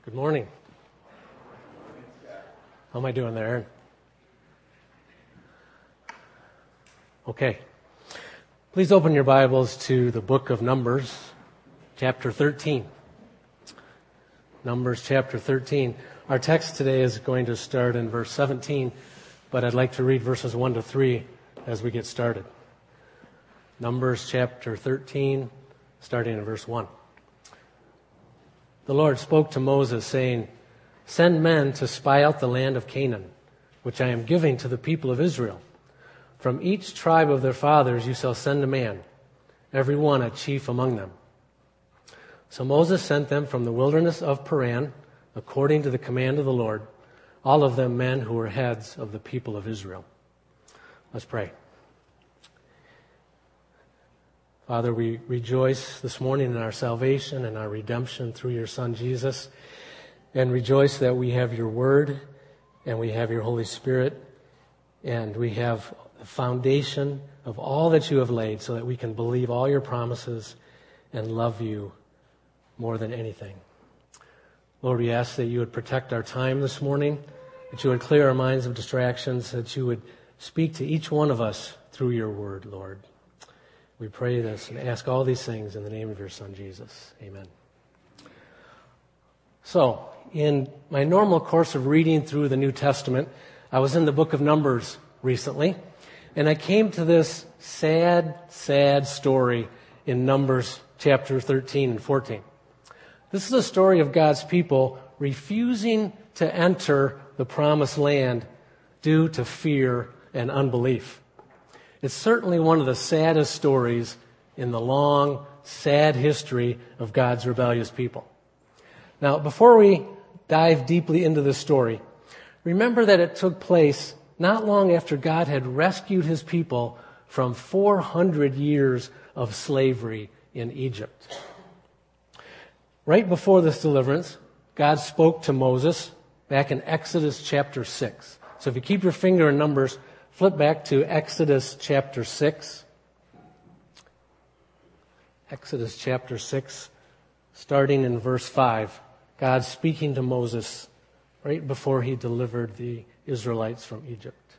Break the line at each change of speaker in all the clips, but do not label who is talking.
Good morning. How am I doing there, Aaron? Okay. Please open your Bibles to the book of Numbers, chapter 13. Numbers chapter 13. Our text today is going to start in verse 17, but I'd like to read verses 1 to 3 as we get started. Numbers chapter 13, starting in verse 1. The Lord spoke to Moses, saying, "Send men to spy out the land of Canaan, which I am giving to the people of Israel. From each tribe of their fathers you shall send a man, every one a chief among them." So Moses sent them from the wilderness of Paran, according to the command of the Lord, all of them men who were heads of the people of Israel. Let's pray. Father, we rejoice this morning in our salvation and our redemption through your Son, Jesus, and rejoice that we have your word and we have your Holy Spirit and we have the foundation of all that you have laid so that we can believe all your promises and love you more than anything. Lord, we ask that you would protect our time this morning, that you would clear our minds of distractions, that you would speak to each one of us through your word, Lord. We pray this and ask all these things in the name of your Son, Jesus. Amen. So, in my normal course of reading through the New Testament, I was in the book of Numbers recently, and I came to this sad story in Numbers chapter 13 and 14. This is a story of God's people refusing to enter the promised land due to fear and unbelief. It's certainly one of the saddest stories in the long, sad history of God's rebellious people. Now, before we dive deeply into this story, remember that it took place not long after God had rescued his people from 400 years of slavery in Egypt. Right before this deliverance, God spoke to Moses back in Exodus chapter 6. So if you keep your finger in Numbers, flip back to Exodus chapter 6. Exodus chapter 6, starting in verse 5. God speaking to Moses right before he delivered the Israelites from Egypt.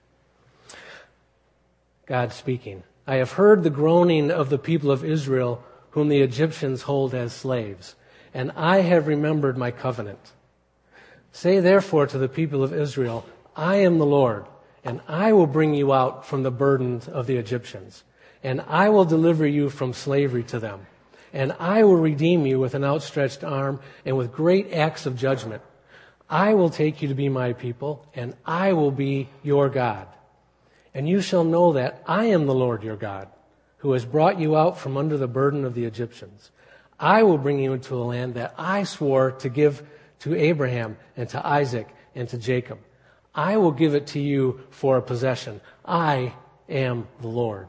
God speaking, "I have heard the groaning of the people of Israel, whom the Egyptians hold as slaves, and I have remembered my covenant. Say therefore to the people of Israel, I am the Lord, and I will bring you out from the burdens of the Egyptians, and I will deliver you from slavery to them, and I will redeem you with an outstretched arm and with great acts of judgment. I will take you to be my people, and I will be your God. And you shall know that I am the Lord your God, who has brought you out from under the burden of the Egyptians. I will bring you into a land that I swore to give to Abraham and to Isaac and to Jacob. I will give it to you for a possession. I am the Lord."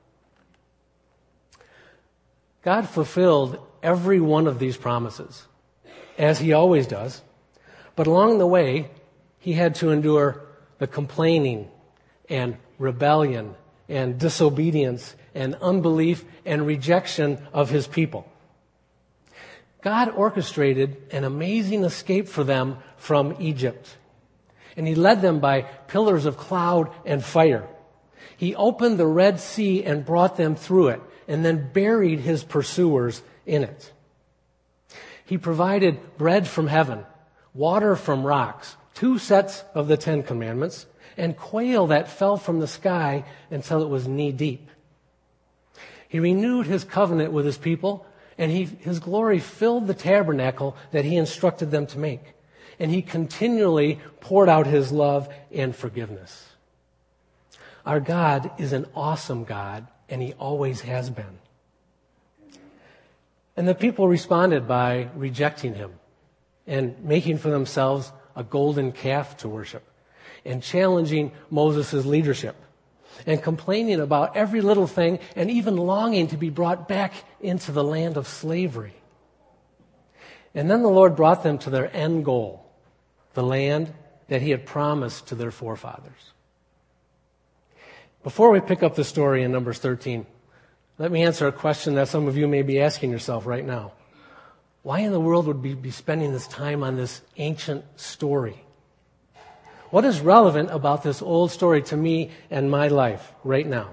God fulfilled every one of these promises, as he always does. But along the way, he had to endure the complaining and rebellion and disobedience and unbelief and rejection of his people. God orchestrated an amazing escape for them from Egypt. And he led them by pillars of cloud and fire. He opened the Red Sea and brought them through it, and then buried his pursuers in it. He provided bread from heaven, water from rocks, 2 sets of the 10 Commandments, and quail that fell from the sky until it was knee-deep. He renewed his covenant with his people, and his glory filled the tabernacle that he instructed them to make. And he continually poured out his love and forgiveness. Our God is an awesome God, and he always has been. And the people responded by rejecting him and making for themselves a golden calf to worship and challenging Moses' leadership and complaining about every little thing and even longing to be brought back into the land of slavery. And then the Lord brought them to their end goal, the land that he had promised to their forefathers. Before we pick up the story in Numbers 13, let me answer a question that some of you may be asking yourself right now. Why in the world would we be spending this time on this ancient story? What is relevant about this old story to me and my life right now?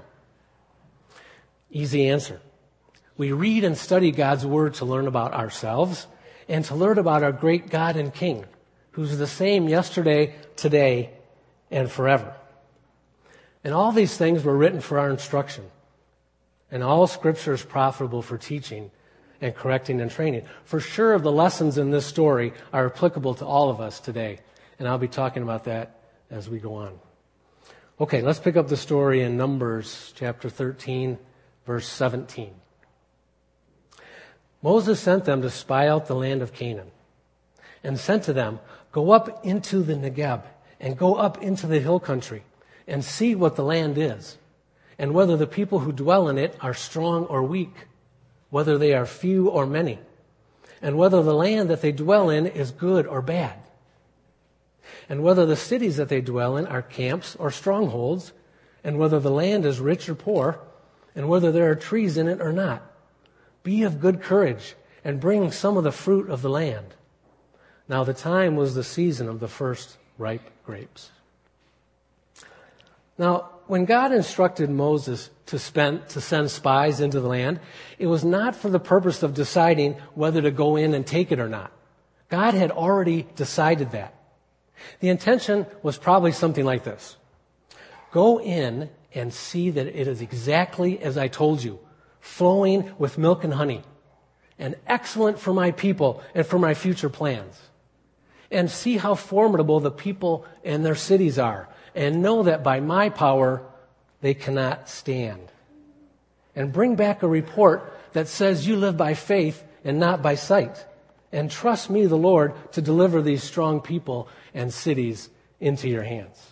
Easy answer. We read and study God's Word to learn about ourselves and to learn about our great God and King, who's the same yesterday, today, and forever. And all these things were written for our instruction. And all Scripture is profitable for teaching and correcting and training. For sure, the lessons in this story are applicable to all of us today. And I'll be talking about that as we go on. Okay, let's pick up the story in Numbers chapter 13, verse 17. Moses sent them to spy out the land of Canaan and said to them, "Go up into the Negeb and go up into the hill country and see what the land is, and whether the people who dwell in it are strong or weak, whether they are few or many, and whether the land that they dwell in is good or bad, and whether the cities that they dwell in are camps or strongholds, and whether the land is rich or poor, and whether there are trees in it or not. Be of good courage and bring some of the fruit of the land." Now the time was the season of the first ripe grapes. Now, when God instructed Moses to send spies into the land, it was not for the purpose of deciding whether to go in and take it or not. God had already decided that. The intention was probably something like this: go in and see that it is exactly as I told you, flowing with milk and honey, and excellent for my people and for my future plans. And see how formidable the people and their cities are, and know that by my power they cannot stand. And bring back a report that says you live by faith and not by sight, and trust me, the Lord, to deliver these strong people and cities into your hands.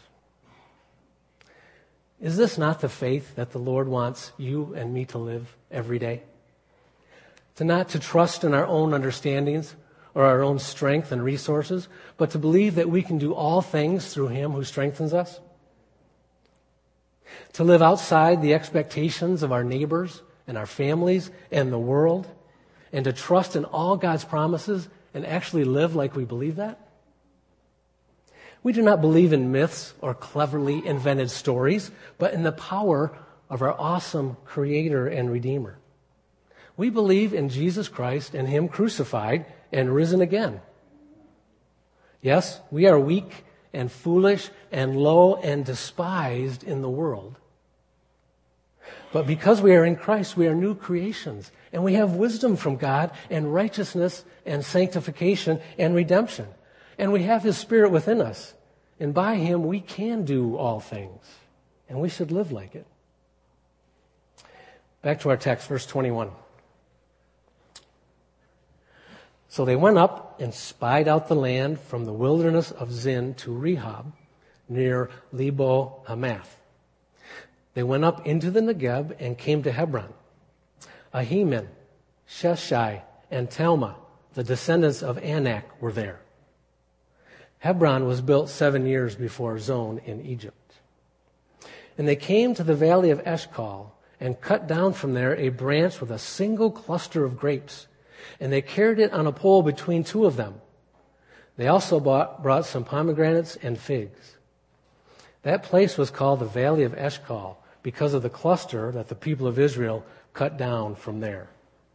Is this not the faith that the Lord wants you and me to live every day? Not to trust in our own understandings or our own strength and resources, but to believe that we can do all things through Him who strengthens us? To live outside the expectations of our neighbors and our families and the world, and to trust in all God's promises and actually live like we believe that? We do not believe in myths or cleverly invented stories, but in the power of our awesome Creator and Redeemer. We believe in Jesus Christ and Him crucified and risen again. Yes, we are weak and foolish and low and despised in the world. But because we are in Christ, we are new creations, and we have wisdom from God and righteousness and sanctification and redemption. And we have His Spirit within us. And by Him, we can do all things. And we should live like it. Back to our text, verse 21. So they went up and spied out the land from the wilderness of Zin to Rehob, near Lebo Hamath. They went up into the Negeb and came to Hebron. Ahiman, Sheshai, and Talmah, the descendants of Anak, were there. Hebron was built 7 years before Zon in Egypt. And they came to the valley of Eshcol and cut down from there a branch with a single cluster of grapes. And they carried it on a pole between two of them. They also brought some pomegranates and figs. That place was called the Valley of Eshcol because of the cluster that the people of Israel cut down from there.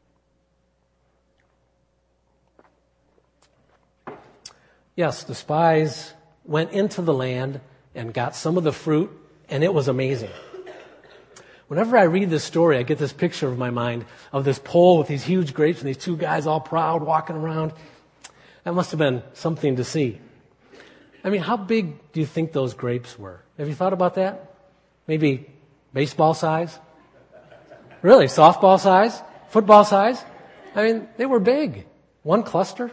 Yes, the spies went into the land and got some of the fruit, and it was amazing. Whenever I read this story, I get this picture of my mind of this pole with these huge grapes and these two guys all proud walking around. That must have been something to see. I mean, how big do you think those grapes were? Have you thought about that? Maybe baseball size? Really? Softball size? Football size? I mean, they were big. One cluster.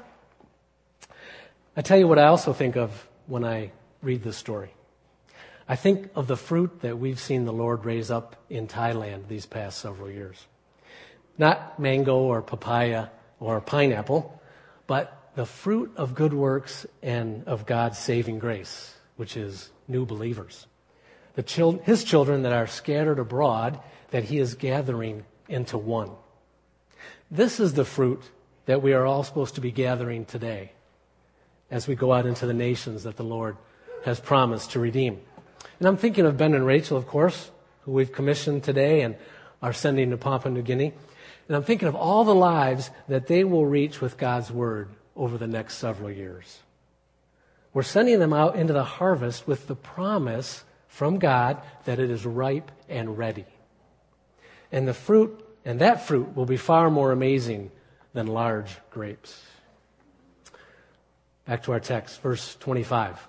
I tell you what I also think of when I read this story. I think of the fruit that we've seen the Lord raise up in Thailand these past several years. Not mango or papaya or pineapple, but the fruit of good works and of God's saving grace, which is new believers. His children that are scattered abroad that He is gathering into one. This is the fruit that we are all supposed to be gathering today as we go out into the nations that the Lord has promised to redeem. And I'm thinking of Ben and Rachel, of course, who we've commissioned today and are sending to Papua New Guinea. And I'm thinking of all the lives that they will reach with God's word over the next several years. We're sending them out into the harvest with the promise from God that it is ripe and ready. And the fruit, and that fruit will be far more amazing than large grapes. Back to our text, verse 25.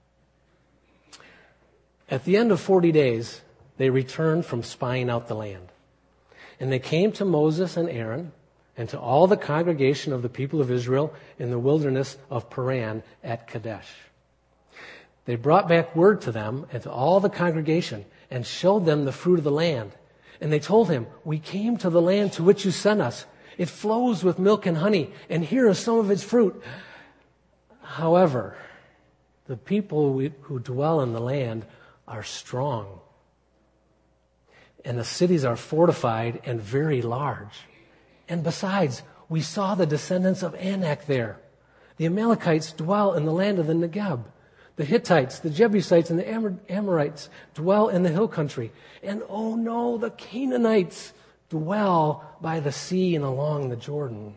At the end of 40 days, they returned from spying out the land. And they came to Moses and Aaron and to all the congregation of the people of Israel in the wilderness of Paran at Kadesh. They brought back word to them and to all the congregation and showed them the fruit of the land. And they told him, "We came to the land to which you sent us. It flows with milk and honey, and here is some of its fruit. However, the people who dwell in the land are strong, and the cities are fortified and very large. And besides, we saw the descendants of Anak there. The Amalekites dwell in the land of the Negeb. The Hittites, the Jebusites, and the Amorites dwell in the hill country. And oh no, the Canaanites dwell by the sea and along the Jordan."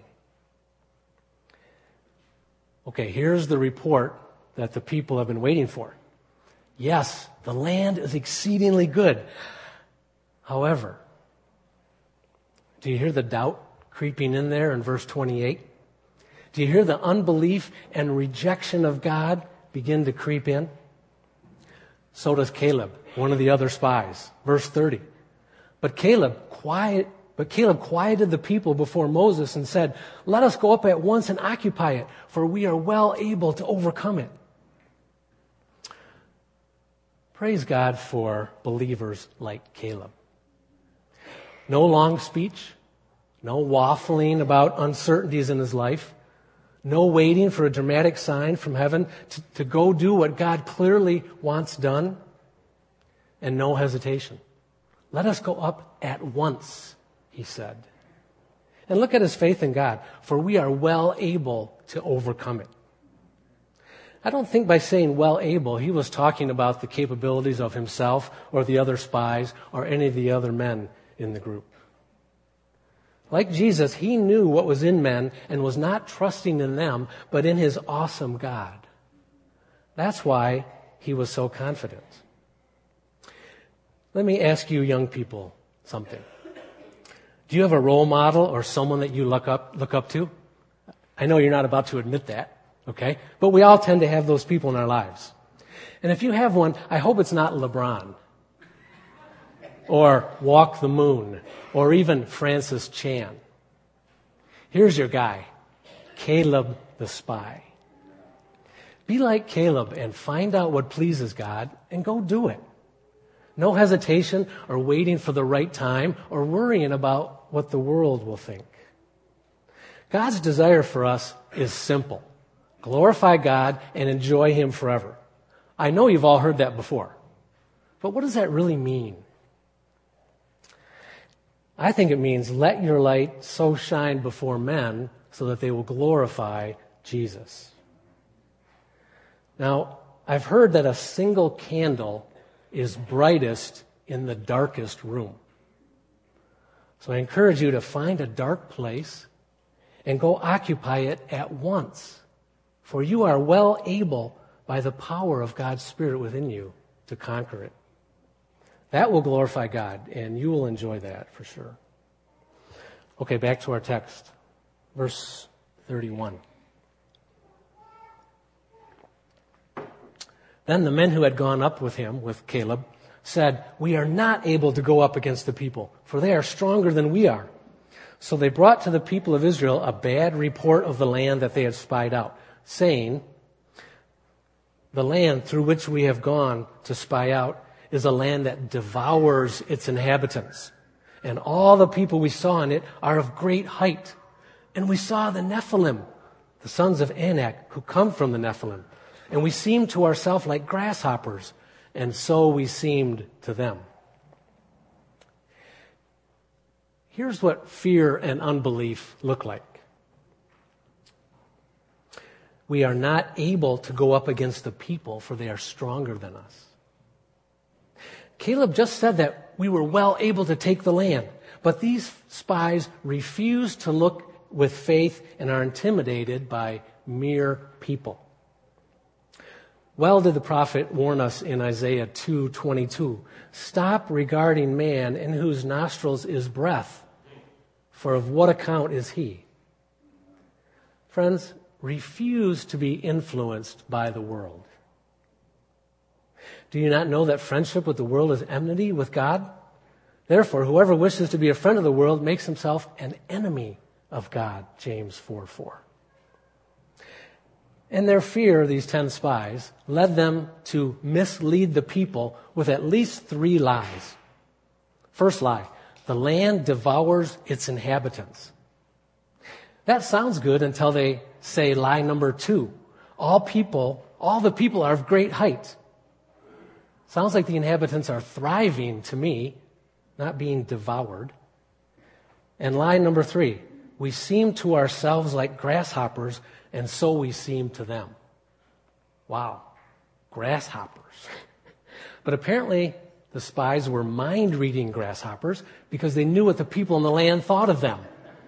Okay, here's the report that the people have been waiting for. Yes, the land is exceedingly good. However, do you hear the doubt creeping in there in verse 28? Do you hear the unbelief and rejection of God begin to creep in? So does Caleb, one of the other spies. Verse 30. But Caleb quieted the people before Moses and said, "Let us go up at once and occupy it, for we are well able to overcome it." Praise God for believers like Caleb. No long speech, no waffling about uncertainties in his life, no waiting for a dramatic sign from heaven to go do what God clearly wants done, and no hesitation. "Let us go up at once," he said. And look at his faith in God, for we are well able to overcome it. I don't think by saying well able, he was talking about the capabilities of himself or the other spies or any of the other men in the group. Like Jesus, he knew what was in men and was not trusting in them, but in his awesome God. That's why he was so confident. Let me ask you young people something. Do you have a role model or someone that you look up to? I know you're not about to admit that, okay? But we all tend to have those people in our lives. And if you have one, I hope it's not LeBron or Walk the Moon or even Francis Chan. Here's your guy, Caleb the spy. Be like Caleb and find out what pleases God and go do it. No hesitation or waiting for the right time or worrying about what the world will think. God's desire for us is simple. Glorify God and enjoy Him forever. I know you've all heard that before. But what does that really mean? I think it means let your light so shine before men so that they will glorify Jesus. Now, I've heard that a single candle is brightest in the darkest room. So I encourage you to find a dark place and go occupy it at once. For you are well able by the power of God's Spirit within you to conquer it. That will glorify God, and you will enjoy that for sure. Okay, back to our text. Verse 31. Then the men who had gone up with him, with Caleb, said, "We are not able to go up against the people, for they are stronger than we are." So they brought to the people of Israel a bad report of the land that they had spied out, saying, "The land through which we have gone to spy out is a land that devours its inhabitants. And all the people we saw in it are of great height. And we saw the Nephilim, the sons of Anak, who come from the Nephilim. And we seemed to ourselves like grasshoppers, and so we seemed to them." Here's what fear and unbelief look like. we are not able to go up against the people, for they are stronger than us. Caleb just said that we were well able to take the land, but these spies refuse to look with faith and are intimidated by mere people. Well did the prophet warn us in Isaiah 2:22, "Stop regarding man in whose nostrils is breath, for of what account is he?" Friends, refuse to be influenced by the world. Do you not know that friendship with the world is enmity with God? Therefore, whoever wishes to be a friend of the world makes himself an enemy of God, James 4:4. And their fear, these 10 spies, led them to mislead the people with at least 3 lies. First lie, the land devours its inhabitants. That sounds good until they say lie number 2. All the people are of great height. Sounds like the inhabitants are thriving to me, not being devoured. And lie number 3, we seem to ourselves like grasshoppers, and so we seem to them. Wow, grasshoppers. But apparently the spies were mind-reading grasshoppers because they knew what the people in the land thought of them.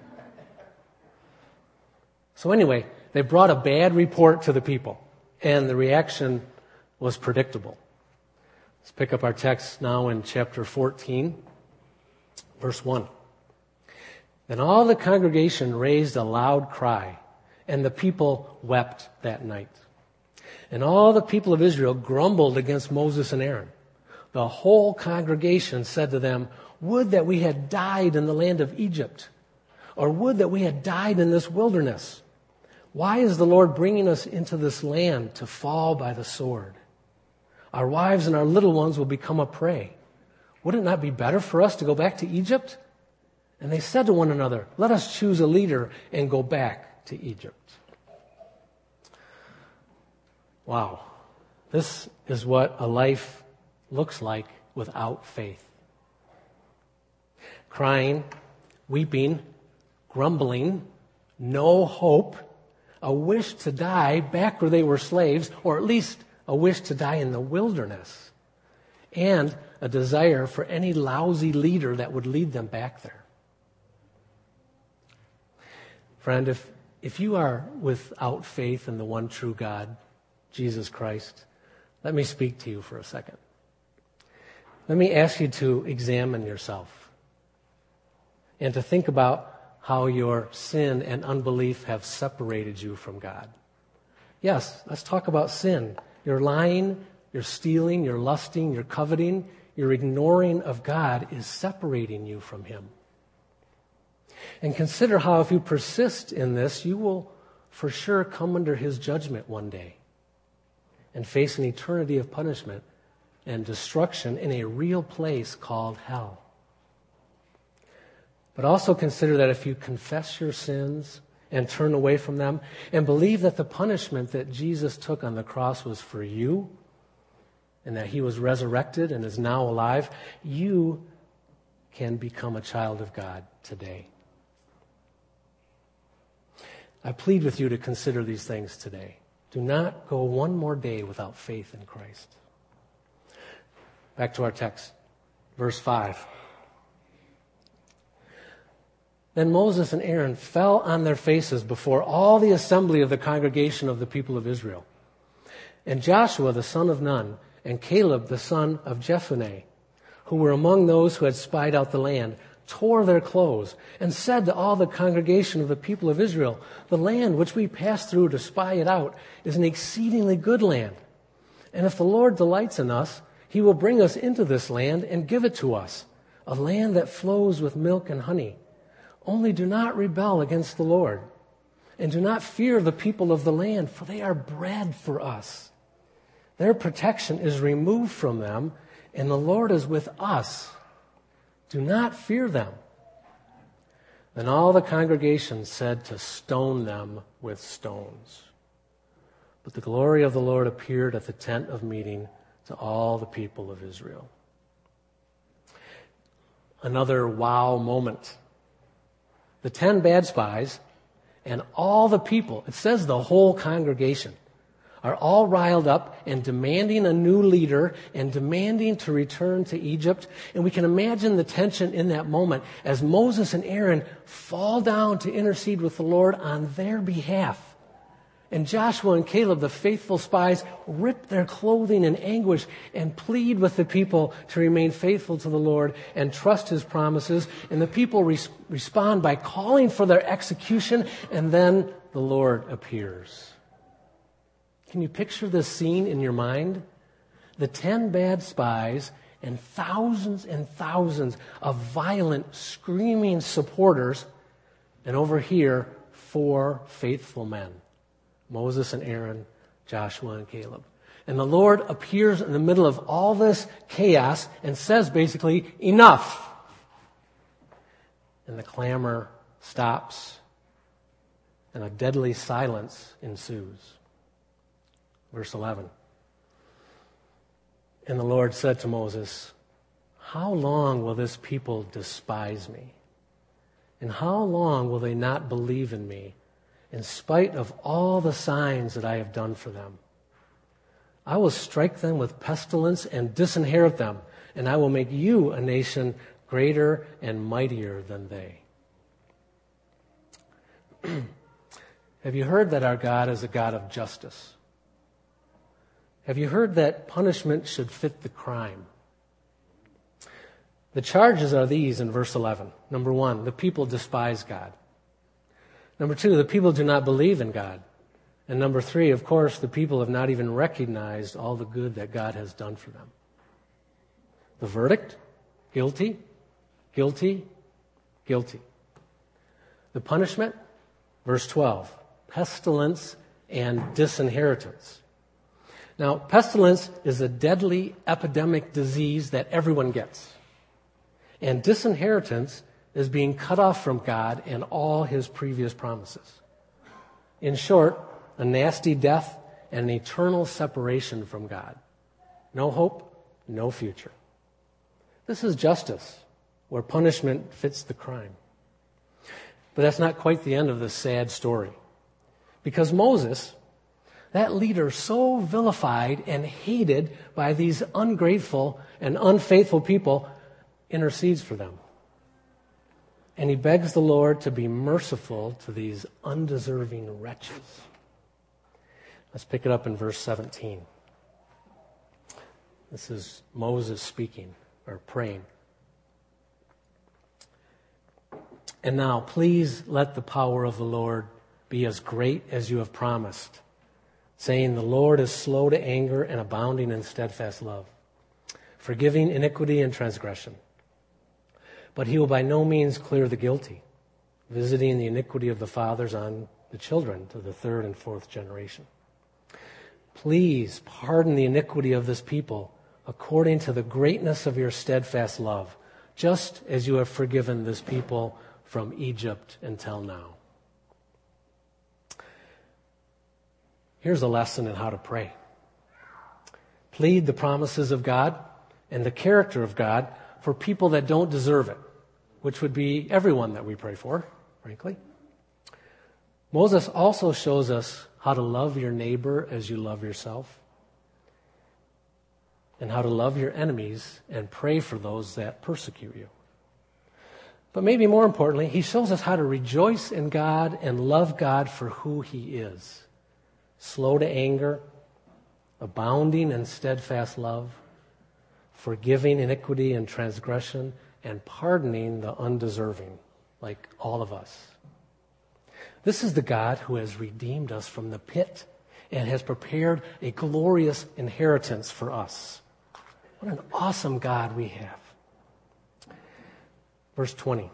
So anyway, they brought a bad report to the people, and the reaction was predictable. Let's pick up our text now in chapter 14, verse 1. Then all the congregation raised a loud cry, and the people wept that night. And all the people of Israel grumbled against Moses and Aaron. The whole congregation said to them, "Would that we had died in the land of Egypt, or would that we had died in this wilderness. Why is the Lord bringing us into this land to fall by the sword? Our wives and our little ones will become a prey. Would it not be better for us to go back to Egypt?" And they said to one another, "Let us choose a leader and go back to Egypt." Wow. This is what a life looks like without faith. Crying, weeping, grumbling, no hope, a wish to die back where they were slaves, or at least a wish to die in the wilderness, and a desire for any lousy leader that would lead them back there. Friend, if you are without faith in the one true God, Jesus Christ, let me speak to you for a second. Let me ask you to examine yourself and to think about how your sin and unbelief have separated you from God. Yes, let's talk about sin. You're lying, you're stealing, you're lusting, you're coveting, your ignoring of God is separating you from Him. And consider how if you persist in this, you will for sure come under His judgment one day and face an eternity of punishment and destruction in a real place called hell. But also consider that if you confess your sins and turn away from them and believe that the punishment that Jesus took on the cross was for you and that He was resurrected and is now alive, you can become a child of God today. I plead with you to consider these things today. Do not go one more day without faith in Christ. Back to our text, verse 5. Then Moses and Aaron fell on their faces before all the assembly of the congregation of the people of Israel. And Joshua the son of Nun and Caleb the son of Jephunneh, who were among those who had spied out the land, tore their clothes and said to all the congregation of the people of Israel, "The land which we passed through to spy it out is an exceedingly good land. And if the Lord delights in us, He will bring us into this land and give it to us, a land that flows with milk and honey. Only do not rebel against the Lord, and do not fear the people of the land, for they are bread for us. Their protection is removed from them, and the Lord is with us. Do not fear them." Then all the congregation said to stone them with stones. But the glory of the Lord appeared at the tent of meeting to all the people of Israel. Another wow moment. The 10 bad spies and all the people, it says the whole congregation, are all riled up and demanding a new leader and demanding to return to Egypt. And we can imagine the tension in that moment as Moses and Aaron fall down to intercede with the Lord on their behalf. And Joshua and Caleb, the faithful spies, rip their clothing in anguish and plead with the people to remain faithful to the Lord and trust his promises. And the people respond by calling for their execution, and then the Lord appears. Can you picture this scene in your mind? The 10 bad spies and thousands of violent, screaming supporters, and over here, 4 faithful men. Moses and Aaron, Joshua and Caleb. And the Lord appears in the middle of all this chaos and says basically, enough. And the clamor stops and a deadly silence ensues. Verse 11. And the Lord said to Moses, how long will this people despise me? And how long will they not believe in me, in spite of all the signs that I have done for them? I will strike them with pestilence and disinherit them, and I will make you a nation greater and mightier than they. Have you heard that our God is a God of justice? Have you heard that punishment should fit the crime? The charges are these in verse 11. Number 1, the people despise God. Number 2, the people do not believe in God. And number 3, of course, the people have not even recognized all the good that God has done for them. The verdict? Guilty, guilty, guilty. The punishment? Verse 12, pestilence and disinheritance. Now, pestilence is a deadly epidemic disease that everyone gets. And disinheritance is being cut off from God and all his previous promises. In short, a nasty death and an eternal separation from God. No hope, no future. This is justice, where punishment fits the crime. But that's not quite the end of this sad story. Because Moses, that leader so vilified and hated by these ungrateful and unfaithful people, intercedes for them. And he begs the Lord to be merciful to these undeserving wretches. Let's pick it up in verse 17. This is Moses speaking or praying. And now, please let the power of the Lord be as great as you have promised, saying, the Lord is slow to anger and abounding in steadfast love, forgiving iniquity and transgression. But he will by no means clear the guilty, visiting the iniquity of the fathers on the children to the 3rd and 4th generation. Please pardon the iniquity of this people according to the greatness of your steadfast love, just as you have forgiven this people from Egypt until now. Here's a lesson in how to pray. Plead the promises of God and the character of God for people that don't deserve it, which would be everyone that we pray for, frankly. Moses also shows us how to love your neighbor as you love yourself, and how to love your enemies and pray for those that persecute you. But maybe more importantly, he shows us how to rejoice in God and love God for who he is. Slow to anger, abounding in steadfast love, forgiving iniquity and transgression, and pardoning the undeserving, like all of us. This is the God who has redeemed us from the pit and has prepared a glorious inheritance for us. What an awesome God we have. Verse 20.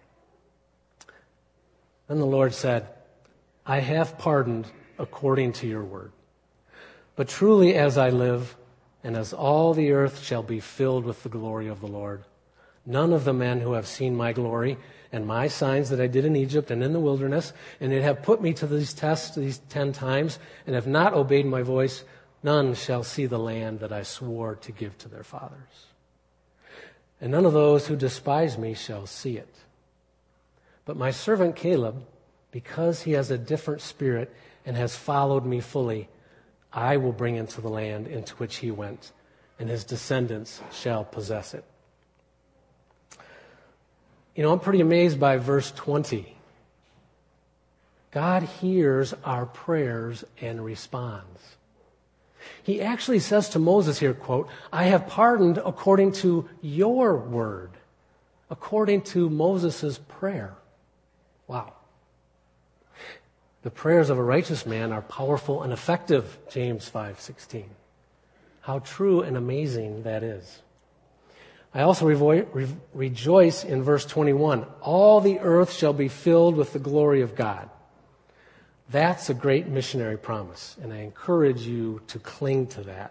Then the Lord said, I have pardoned according to your word. But truly as I live, and as all the earth shall be filled with the glory of the Lord, none of the men who have seen my glory and my signs that I did in Egypt and in the wilderness, and that have put me to these tests these 10 times, and have not obeyed my voice, none shall see the land that I swore to give to their fathers. And none of those who despise me shall see it. But my servant Caleb, Because he has a different spirit and has followed me fully, I will bring into the land into which he went, and his descendants shall possess it. I'm pretty amazed by verse 20. God hears our prayers and responds. He actually says to Moses here, quote, I have pardoned according to your word, according to Moses' prayer. Wow. The prayers of a righteous man are powerful and effective, James 5:16. How true and amazing that is. I also rejoice in verse 21. All the earth shall be filled with the glory of God. That's a great missionary promise, and I encourage you to cling to that.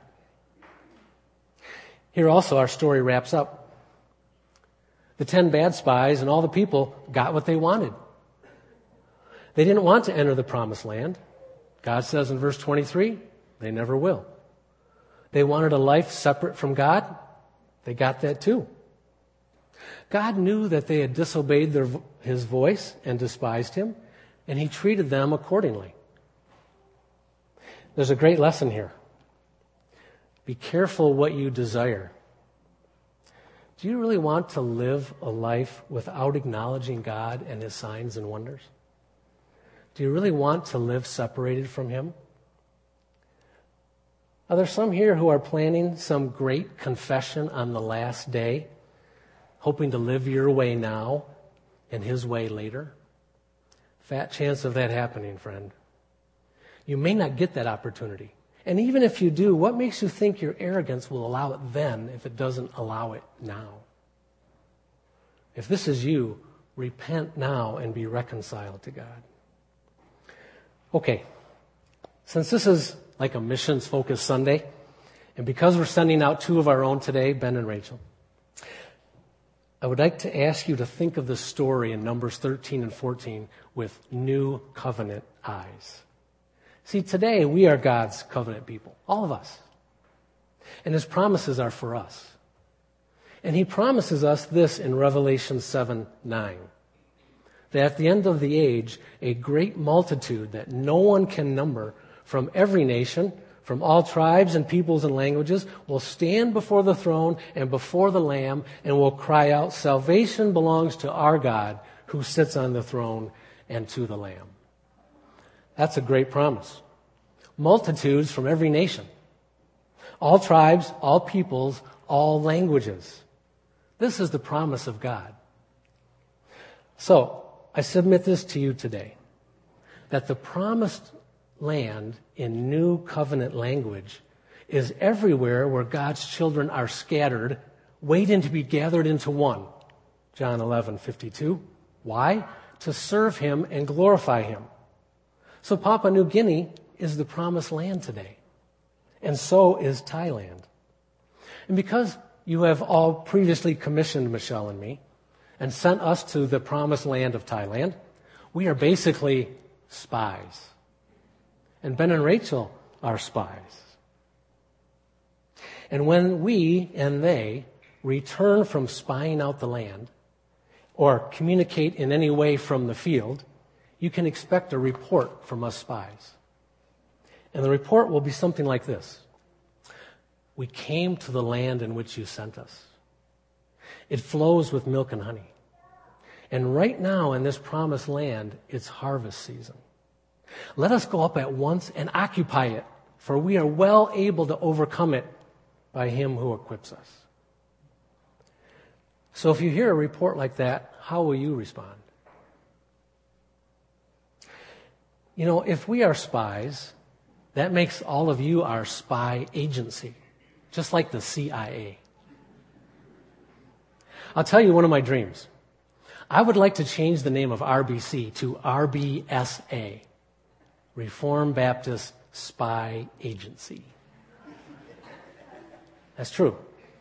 Here also our story wraps up. The 10 bad spies and all the people got what they wanted. They didn't want to enter the promised land. God says in verse 23, they never will. They wanted a life separate from God. They got that too. God knew that they had disobeyed his voice and despised him, and he treated them accordingly. There's a great lesson here. Be careful what you desire. Do you really want to live a life without acknowledging God and his signs and wonders? Do you really want to live separated from him? Are there some here who are planning some great confession on the last day, hoping to live your way now and his way later? Fat chance of that happening, friend. You may not get that opportunity. And even if you do, what makes you think your arrogance will allow it then if it doesn't allow it now? If this is you, repent now and be reconciled to God. Okay, since this is like a missions-focused Sunday, and because we're sending out 2 of our own today, Ben and Rachel, I would like to ask you to think of the story in Numbers 13 and 14 with new covenant eyes. See, today we are God's covenant people, all of us. And his promises are for us. And he promises us this in Revelation 7:9, that at the end of the age, a great multitude that no one can number from every nation, from all tribes and peoples and languages, will stand before the throne and before the Lamb and will cry out, salvation belongs to our God who sits on the throne and to the Lamb. That's a great promise. Multitudes from every nation. All tribes, all peoples, all languages. This is the promise of God. So, I submit this to you today, that the promised land in new covenant language is everywhere where God's children are scattered, waiting to be gathered into one. John 11:52. Why? To serve him and glorify him. So Papua New Guinea is the promised land today. And so is Thailand. And because you have all previously commissioned Michelle and me and sent us to the promised land of Thailand, we are basically spies. And Ben and Rachel are spies. And when we and they return from spying out the land or communicate in any way from the field, you can expect a report from us spies. And the report will be something like this. We came to the land in which you sent us. It flows with milk and honey. And right now in this promised land, it's harvest season. Let us go up at once and occupy it, for we are well able to overcome it by him who equips us. So if you hear a report like that, how will you respond? If we are spies, that makes all of you our spy agency, just like the CIA. I'll tell you one of my dreams. I would like to change the name of RBC to RBSA, Reformed Baptist Spy Agency. That's true.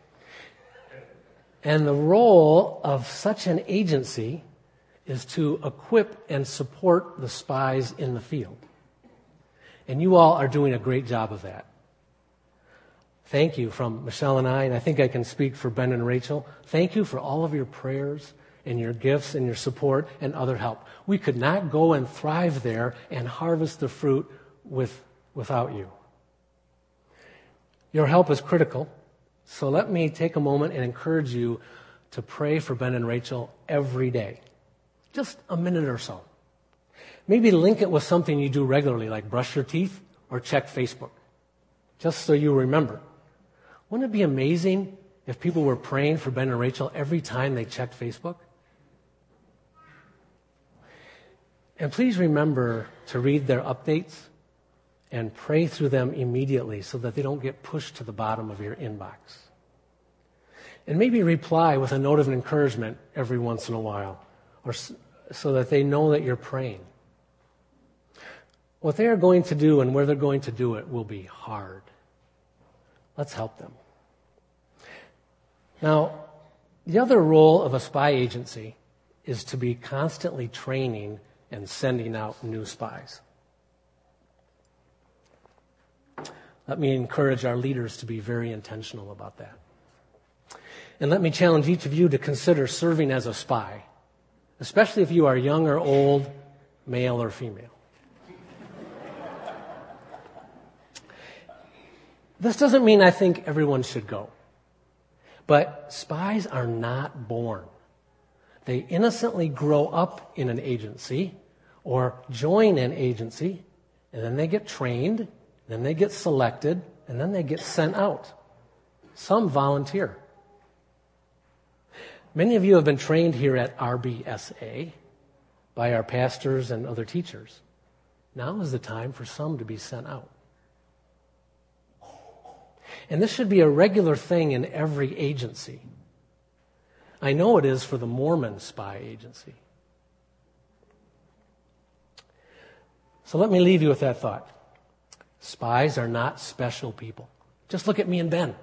And the role of such an agency is to equip and support the spies in the field. And you all are doing a great job of that. Thank you from Michelle and I think I can speak for Ben and Rachel. Thank you for all of your prayers and your gifts and your support and other help. We could not go and thrive there and harvest the fruit without you. Your help is critical, so let me take a moment and encourage you to pray for Ben and Rachel every day. Just a minute or so. Maybe link it with something you do regularly, like brush your teeth or check Facebook, just so you remember. Wouldn't it be amazing if people were praying for Ben and Rachel every time they checked Facebook? And please remember to read their updates and pray through them immediately so that they don't get pushed to the bottom of your inbox. And maybe reply with a note of encouragement every once in a while, or so that they know that you're praying. What they are going to do and where they're going to do it will be hard. Let's help them. Now, the other role of a spy agency is to be constantly training and sending out new spies. Let me encourage our leaders to be very intentional about that. And let me challenge each of you to consider serving as a spy, especially if you are young or old, male or female. This doesn't mean I think everyone should go. But spies are not born. They innocently grow up in an agency or join an agency, and then they get trained, then they get selected, and then they get sent out. Some volunteer. Many of you have been trained here at RBSA by our pastors and other teachers. Now is the time for some to be sent out. And this should be a regular thing in every agency. I know it is for the Mormon spy agency. So let me leave you with that thought. Spies are not special people. Just look at me and Ben.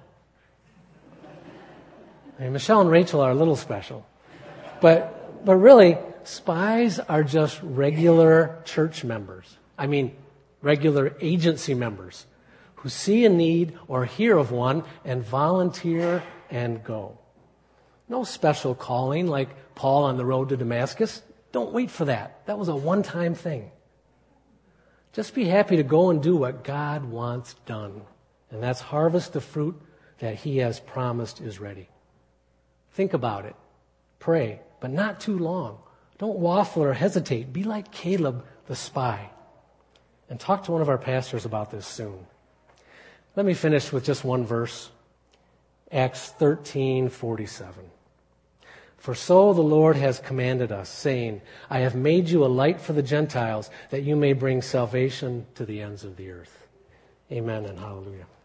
I mean, Michelle and Rachel are a little special. But really, spies are just regular church members. I mean, regular agency members who see a need or hear of one and volunteer and go. No special calling like Paul on the road to Damascus. Don't wait for that. That was a one-time thing. Just be happy to go and do what God wants done. And that's harvest the fruit that He has promised is ready. Think about it. Pray, but not too long. Don't waffle or hesitate. Be like Caleb the spy. And talk to one of our pastors about this soon. Let me finish with just one verse. Acts 13:47. For so the Lord has commanded us, saying, I have made you a light for the Gentiles, that you may bring salvation to the ends of the earth. Amen and hallelujah.